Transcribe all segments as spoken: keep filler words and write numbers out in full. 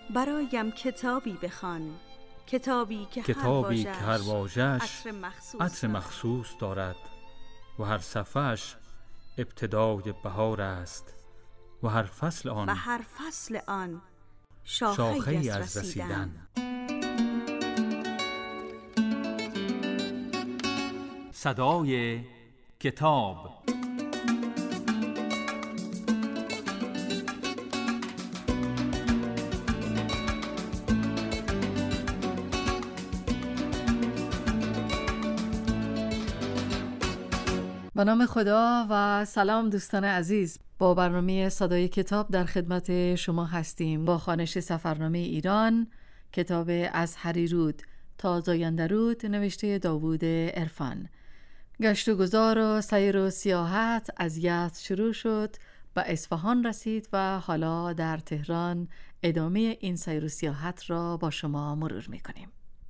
برایم کتابی بخوان، کتابی که کتابی که هر هر واژه‌اش عطر مخصوص عطر دارد. مخصوص دارد و هر صفحه‌اش ابتدای بهار است و هر فصل و آن هر فصل آن شاخه‌ای شاخه‌ای از از رسیدن. صدای کتاب. به نام خدا و سلام دوستان عزیز. با برنامه صدای کتاب در خدمت شما هستیم با خوانش سفرنامه ایران، کتاب از هریرود تا زایندرود نوشته داوود عرفان. گشت و گذار و سیر و سیاحت از یزد شروع شد، به اصفهان رسید و حالا در تهران ادامه این سیر و سیاحت را با شما مرور می‌کنیم.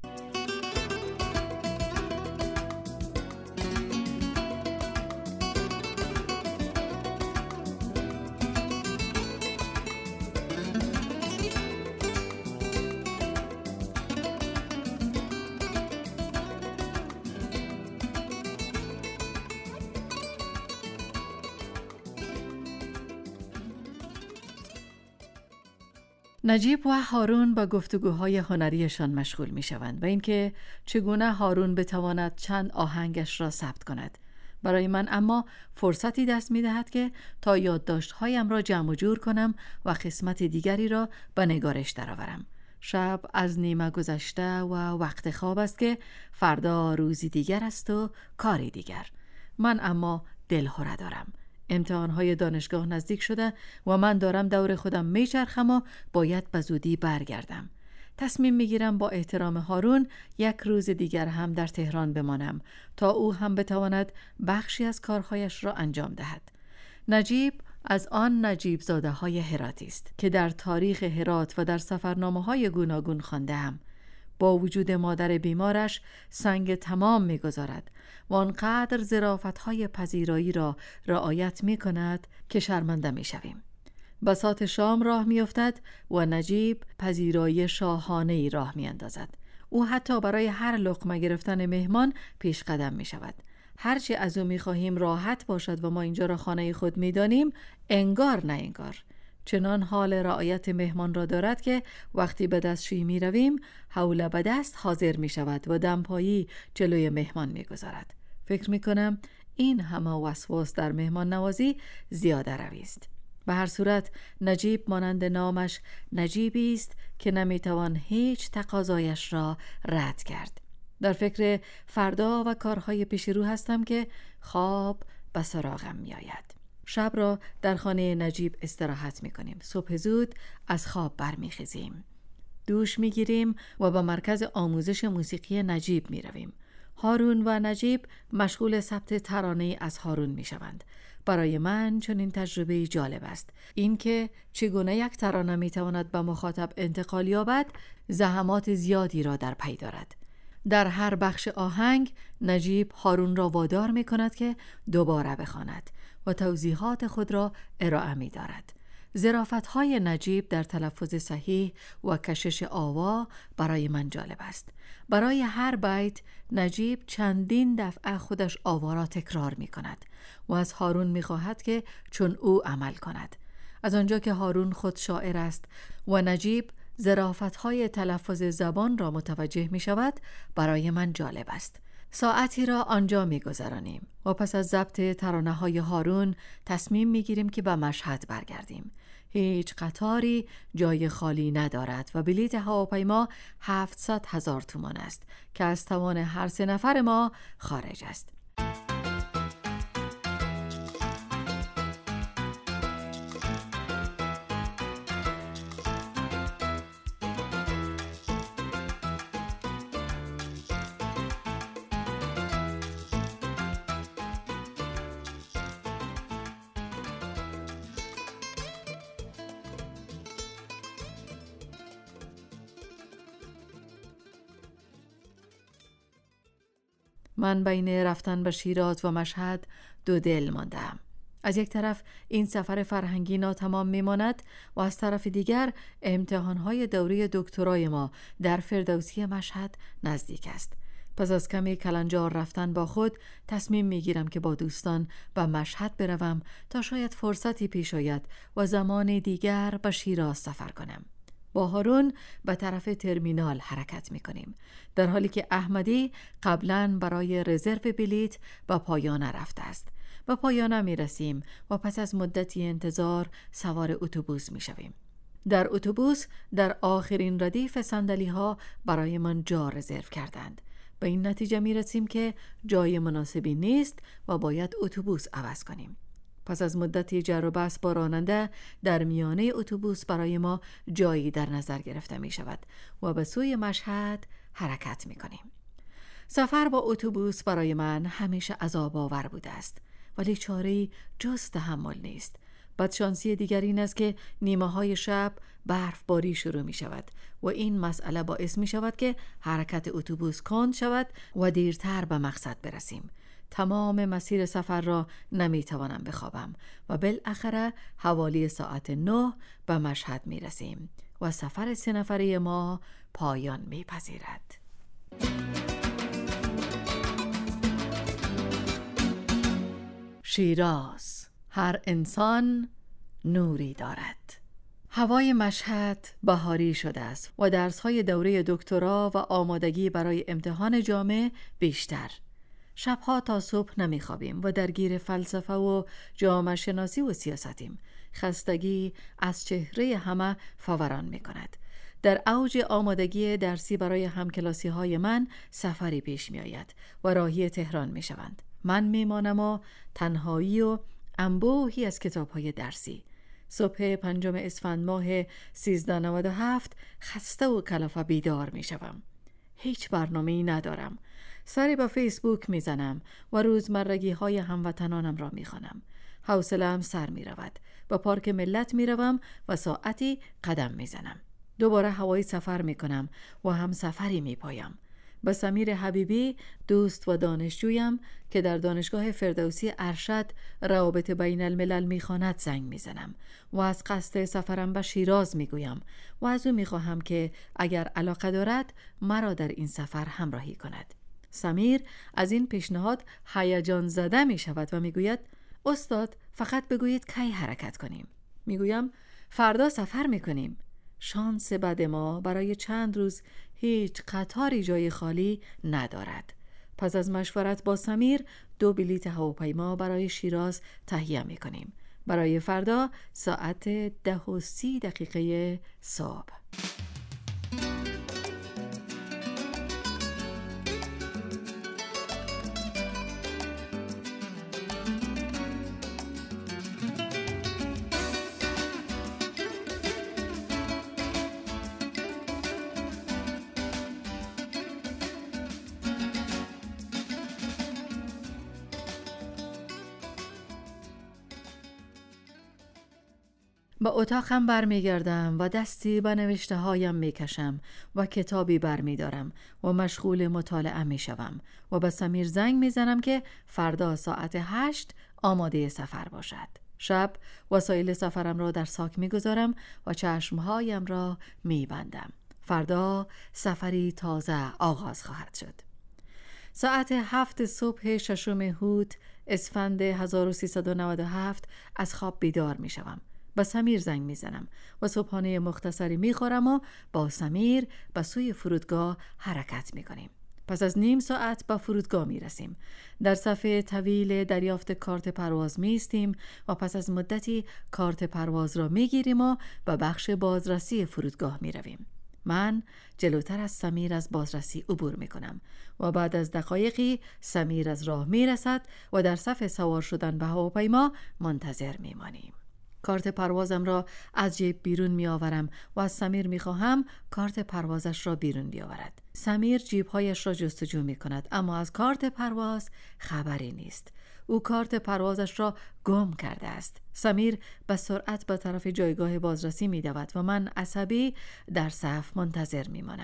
نجیب و هارون با گفتگوهای هنریشان مشغول می شوند و اینکه چگونه هارون بتواند چند آهنگش را ثبت کند. برای من اما فرصتی دست می دهد که تا یادداشت‌هایم را جمع و جور کنم و قسمت دیگری را به نگارش درآورم. شب از نیمه گذشته و وقت خواب است که فردا روزی دیگر است و کاری دیگر. من اما دلهره دارم. امتحانهای دانشگاه نزدیک شده و من دارم دور خودم میچرخم و باید به زودی برگردم. تصمیم میگیرم با احترام هارون یک روز دیگر هم در تهران بمانم تا او هم بتواند بخشی از کارهایش را انجام دهد. نجیب از آن نجیب زاده های هراتی است که در تاریخ هرات و در سفرنامه های گوناگون خوانده‌ام. با وجود مادر بیمارش سنگ تمام می‌گذارد و آنقدر ظرافت‌های پذیرایی را رعایت می‌کند که شرمنده می‌شویم. بساط شام راه می‌افتد و نجیب پذیرایی شاهانه‌ای راه می‌اندازد. او حتی برای هر لقمه گرفتن مهمان پیش قدم می‌شود. هرچی از او می‌خواهیم راحت باشد و ما اینجا را خانه خود می‌دانیم، انگار نه انگار. چنان حال رعایت مهمان را دارد که وقتی به دستشویی می رویم حول به دست حاضر می شود و دمپایی جلوی مهمان می گذارد. فکر می کنم این همه وسواس در مهمان نوازی زیاده روی است. به هر صورت نجیب مانند نامش نجیبی است که نمی توان هیچ تقاضایش را رد کرد. در فکر فردا و کارهای پیش رو هستم که خواب به سراغم می آید. شب را در خانه نجیب استراحت می کنیم. صبح زود از خواب برمی خیزیم. دوش می گیریم و به مرکز آموزش موسیقی نجیب می رویم. هارون و نجیب مشغول ثبت ترانه از هارون می شوند. برای من چنین تجربه جالب است. اینکه چگونه یک ترانه می تواند به مخاطب انتقال یابد، زحمات زیادی را در پی دارد. در هر بخش آهنگ نجیب هارون را وادار می کند که دوباره بخواند و توضیحات خود را ارائه می دارد. ظرافت‌های نجیب در تلفظ صحیح و کشش آوا برای من جالب است. برای هر بیت نجیب چندین دفعه خودش آوا را تکرار می کند و از هارون می خواهد که چون او عمل کند. از آنجا که هارون خود شاعر است و نجیب ظرافت‌های تلفظ زبان را متوجه می شود، برای من جالب است. ساعتی را آنجا می گذرانیم و پس از ضبط ترانه‌های هارون تصمیم می گیریم که به مشهد برگردیم. هیچ قطاری جای خالی ندارد و بلیط هواپیما هفتصد هزار تومان است که از توان هر سه نفر ما خارج است. من بین رفتن به شیراز و مشهد دو دل ماندم. از یک طرف این سفر فرهنگی ناتمام میماند و از طرف دیگر امتحانهای دوره دکترای ما در فردوسی مشهد نزدیک است. پس از کمی کلنجار رفتن با خود تصمیم میگیرم که با دوستان به مشهد بروم تا شاید فرصتی پیش آید و زمان دیگر به شیراز سفر کنم. با هارون به طرف ترمینال حرکت میکنیم، در حالی که احمدی قبلاً برای رزرو بلیط به پایانه رفته است. به پایانه می رسیم و پس از مدتی انتظار سوار اتوبوس می شویم. در اتوبوس در آخرین ردیف صندلی ها برای من جا رزرو کردند. به این نتیجه می رسیم که جای مناسبی نیست و باید اتوبوس عوض کنیم. پس از مدتی جر و بحث با راننده در میانه اتوبوس برای ما جایی در نظر گرفته می شود و به سوی مشهد حرکت می کنیم. سفر با اتوبوس برای من همیشه عذاب آور بوده است، ولی چاره‌ای جز تحمل نیست. بدشانسی دیگر این است که نیمه های شب برف باری شروع می شود و این مسئله باعث می شود که حرکت اتوبوس کند شود و دیرتر به مقصد برسیم. تمام مسیر سفر را نمی توانم بخوابم و بالاخره حوالی ساعت نه به مشهد می رسیم و سفر سه نفره ما پایان می پذیرد. شیراز، هر انسان نوری دارد. هوای مشهد بهاری شده است و درس‌های دوره دکترا و آمادگی برای امتحان جامع بیشتر. شبها تا صبح نمیخوابیم و درگیر فلسفه و جامعه شناسی و سیاستیم. خستگی از چهره همه فوران میکند. در اوج آمادگی درسی برای همکلاسی های من سفری پیش می آید و راهی تهران می شوند. من میمانم و تنهایی و انبوهی از کتاب های درسی. صبح پنجم اسفند ماه سیزده نود و هفت خسته و کلافه بیدار می شوم. هیچ برنامه‌ای ندارم. سری به فیسبوک می زنم و روزمرگی های هموطنانم را می خوانم. حوصله‌ام سر می رود. به پارک ملت می روم و ساعتی قدم می زنم. دوباره هوای سفر می کنم و هم سفری می پایم. به سمیر حبیبی دوست و دانشجویم که در دانشگاه فردوسی ارشد روابط بین الملل می خواند زنگ می زنم و از قصد سفرم به شیراز می گویم و از او می خواهم که اگر علاقه دارد مرا در این سفر همراهی کند. سمیر از این پیشنهاد هیجان زده می شود و می گوید استاد فقط بگویید کی حرکت کنیم. می گویم فردا سفر می کنیم. شانس بد ما برای چند روز هیچ قطاری جای خالی ندارد. پس از مشورت با سمیر دو بلیت هواپیما برای شیراز تهیه می کنیم. برای فردا ساعت ده و سی دقیقه صبح. به اتاقم برمیگردم و دستی به نوشته هایم میکشم و کتابی برمیدارم و مشغول مطالعه میشوم و به سمیر زنگ میزنم که فردا ساعت هشت آماده سفر باشد. شب وسایل سفرم را در ساک میگذارم و چشمهایم را میبندم. فردا سفری تازه آغاز خواهد شد. ساعت هفت صبح ششم هوت اسفند هزار و سیصد و نود و هفت از خواب بیدار میشوم. با سمیر زنگ میزنم و صبحانه مختصری میخورم و با سمیر به سوی فرودگاه حرکت میکنیم. پس از نیم ساعت به فرودگاه میرسیم. در صف طویل دریافت کارت پرواز میستیم و پس از مدتی کارت پرواز را میگیریم و به بخش بازرسی فرودگاه میرویم. من جلوتر از سمیر از بازرسی عبور میکنم و بعد از دقایقی سمیر از راه میرسد و در صف سوار شدن به هواپیما منتظر میمانیم. کارت پروازم را از جیب بیرون می آورم و از سمیر می خواهم کارت پروازش را بیرون بیاورد. سمیر جیبهایش را جستجو می کند اما از کارت پرواز خبری نیست. او کارت پروازش را گم کرده است. سمیر به سرعت به طرف جایگاه بازرسی می دود و من عصبی در صف منتظر می مانم.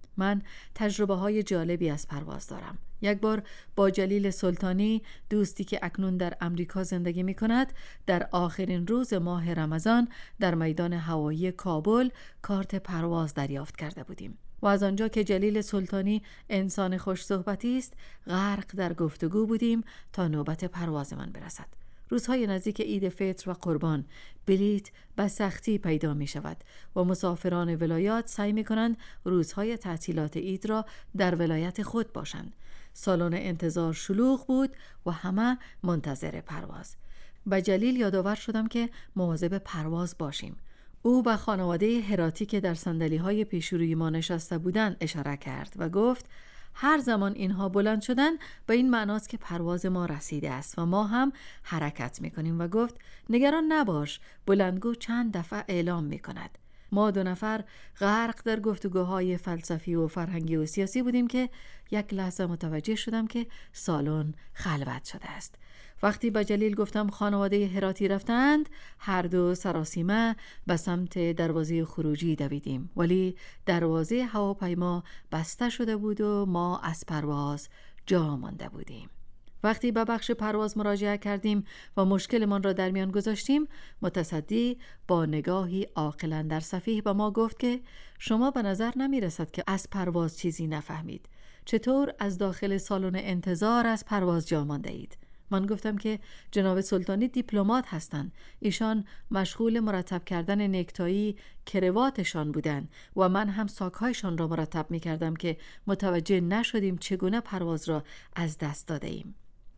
من تجربه های جالبی از پرواز دارم. یک بار با جلیل سلطانی، دوستی که اکنون در امریکا زندگی می کند، در آخرین روز ماه رمضان در میدان هوایی کابل کارت پرواز دریافت کرده بودیم و از آنجا که جلیل سلطانی انسان خوش صحبتی است، غرق در گفتگو بودیم تا نوبت پروازمان برسد. روزهای نزدیک عید فطر و قربان بلیت به سختی پیدا می شود و مسافران ولایات سعی می کنند روزهای تعطیلات عید را در ولایت خود باشند. سالن انتظار شلوغ بود و همه منتظر پرواز. به جلیل یادآور شدم که مواظب پرواز باشیم. او به خانواده هراتی که در صندلی‌های پیشروی ما نشسته بودند اشاره کرد و گفت هر زمان اینها بلند شدن به این معناست که پرواز ما رسیده است و ما هم حرکت میکنیم و گفت نگران نباش، بلندگو چند دفعه اعلام میکند. ما دو نفر غرق در گفتگوهای فلسفی و فرهنگی و سیاسی بودیم که یک لحظه متوجه شدم که سالن خلوت شده است. وقتی به جلیل گفتم خانواده هراتی رفتند، هر دو سراسیمه به سمت دروازه خروجی دویدیم، ولی دروازه هواپیما بسته شده بود و ما از پرواز جا مانده بودیم. وقتی به بخش پرواز مراجعه کردیم و مشکلمان را در میان گذاشتیم، متصدی با نگاهی عاقلانه در سفیه به ما گفت که شما به نظر نمی رسد که از پرواز چیزی نفهمید. چطور از داخل سالن انتظار از پرواز جا مانده اید؟ من گفتم که جناب سلطانی دیپلمات هستند. ایشان مشغول مرتب کردن نکتایی کرواتشان بودند و من هم ساک‌هایشان را مرتب می کردم که متوجه نشدیم چگونه پرواز را از دست داده ایم.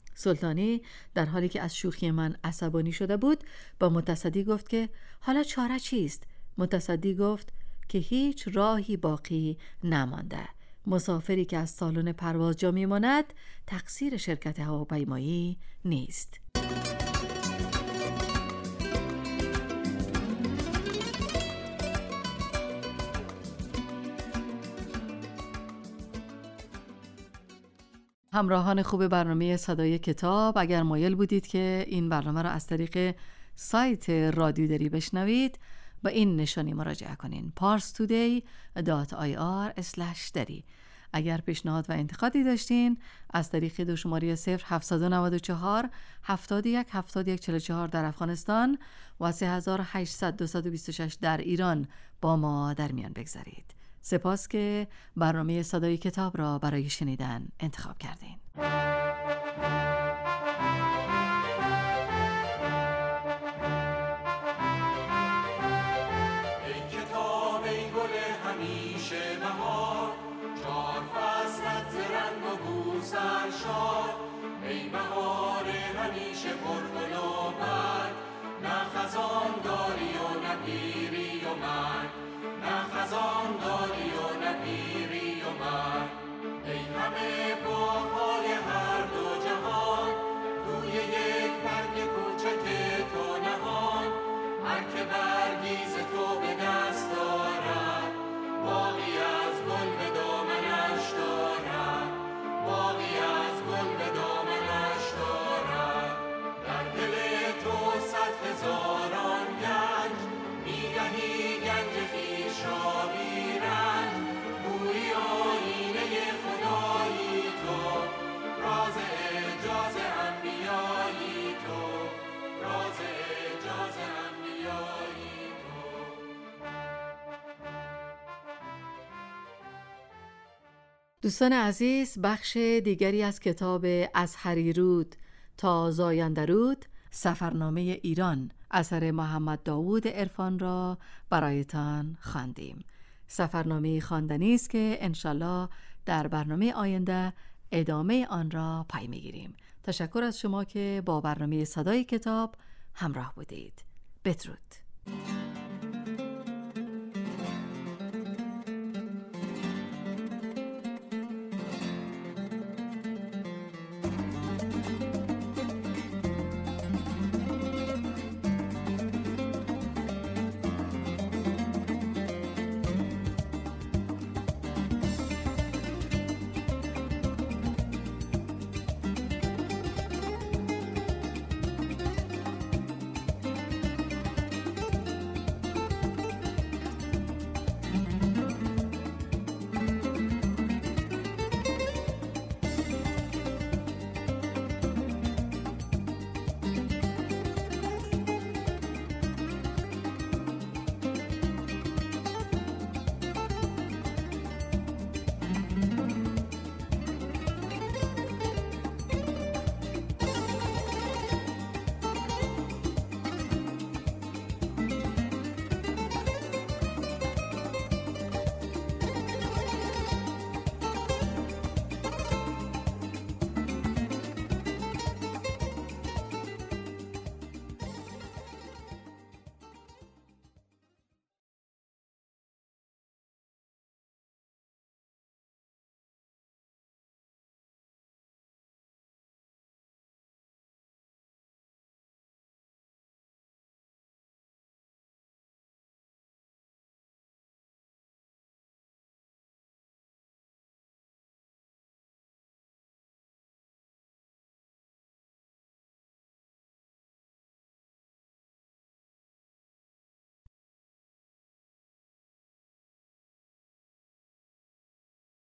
سلطانی در حالی که از شوخی من عصبانی شده بود با متصدی گفت که حالا چاره چیست؟ متصدی گفت که هیچ راهی باقی نمانده. مسافری که از سالن پرواز جا می‌ماند تقصیر شرکت هواپیمایی نیست. همراهان خوب برنامه صدای کتاب، اگر مایل بودید که این برنامه را از طریق سایت رادیو دری بشنوید، به این نشانی مراجعه کنین: پارس تودی دات آی آر اسلش دری. اگر پیشنهاد و انتقادی داشتین از طریق دو شماره صفر هفت نه چهار هفتاد و یک هفتاد و یک چهل و چهار در افغانستان و سه هزار و هشتصد دویست و بیست و شش در ایران با ما در میان بگذارید. سپاس که برنامه صدای کتاب را برای شنیدن انتخاب کردین. ای بهار همیشه پرگل و برگ، نه خزان داری و نه پیری و مرگ، نه خزان داری و نه پیری و مرگ. ای همه باغ‌های هر دو جهان، روی یک برگ کوچک تو نهان. هر که برگی ز تو به دست دارد، باغی از گل به دامنش دارد، باغی از گل به دامنش دارد. در دل تو صد هزاران گنج، می‌دهی گنج خویش را بی رنج. گویی آیینه خدایی تو، راز اعجاز انبیایی تو، راز اعجاز انبیایی تو. دوستان عزیز، بخش دیگری از کتاب از هریرود تا زایندرود، سفرنامه ایران اثر محمد داوود عرفان را برایتان خواندیم. سفرنامه خواندنی است که انشالله در برنامه آینده ادامه آن را پی می‌گیریم. تشکر از شما که با برنامه صدای کتاب همراه بودید. بدرود.